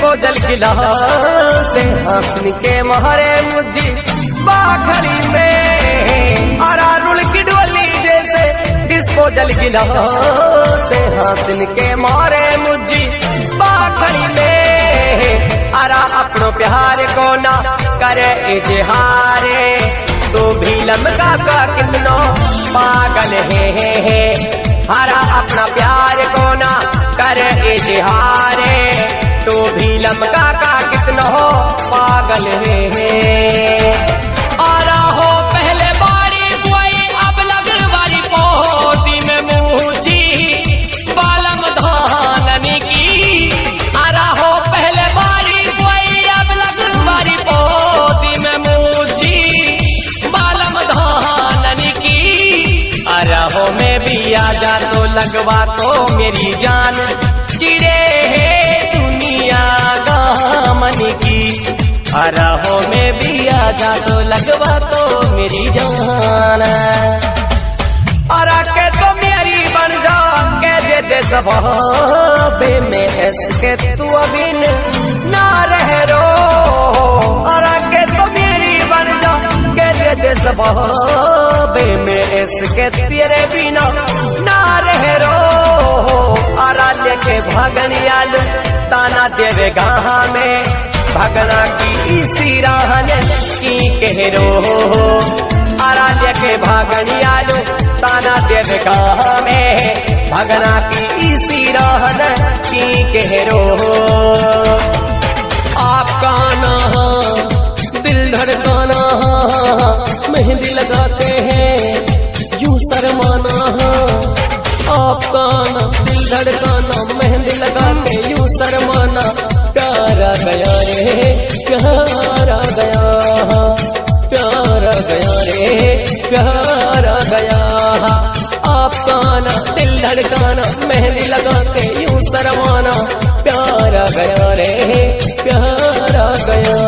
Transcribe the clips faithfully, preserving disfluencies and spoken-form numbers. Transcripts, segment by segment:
disposal गिलास से हंसन के मारे मुझे बाखड़ी में आरा रुल की डोली जैसे डिस्पोजल गिलास से हंसन के मारे मुझे बाखड़ी में आरा अपनो प्यार को ना करे इजहारे तो भी लमका का कितनो पागल है हरा अपना प्यार को ना करे इजहारे तो भी लमका का कितनो पागल है आरा हो पहले बारी बुआई अब लग बारी पोती में मुझी बालम धाननी की आरा हो पहले बारी बुआई अब लग बारी पोती में मुझी बालम धाननी की आरा हो में भी आ जा तो लगवा तो मेरी जान चिड़े है दुनिया गामन की आराहों में भी आ जा तो लगवा तो मेरी जान आरा के तो मेरी बन जा के दे दे सबाबे में ऐसे तू अभी ना रह रो आरा के तो मेरी बन जा के दे दे सबाबे में ऐसे तेरे बिना ना रह रो आरा लेके भागन आल ताना देवे गाहा में भगना की इसी राहन की कह रो आरा लेके भागन आल ताना देवे गाहा में भगना की इसी राहन की कह रो आपका ना दिल धड़काना मेहंदी लगाते हैं यूं शर्माना आपका ना दिल धड़काना मेहंदी लगा के यूं शर्माना प्यारा गया रे प्यारा गया प्यारा गया रे प्यारा गया आपका ना दिल धड़काना मेहंदी लगा के यूं शर्माना प्यारा गया रे प्यारा गया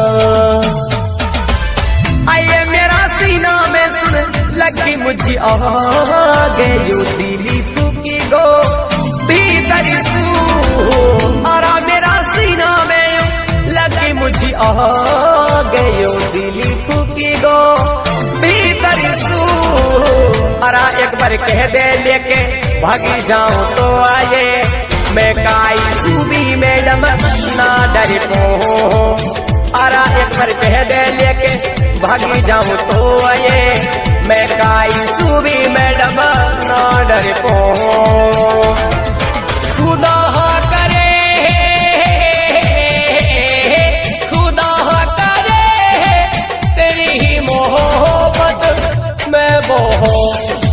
आइए मेरा सीना में सुन लगी मुझे आगे यूं दिली की गो भीतर सू आरा मेरा सीना में लगी मुझे आ गयो दिली की गो भीतर सू आरा एक बार कह दे लेके भागी जाऊं तो आए मैं काई सूबी मैडम ना डर पो आरा एक बार कह दे लेके भागी जाऊं तो आए मैं काई सूबी मैडम ना डर पो खुदा करे खुदा करे तेरी ही मोहब्बत मैं बहुत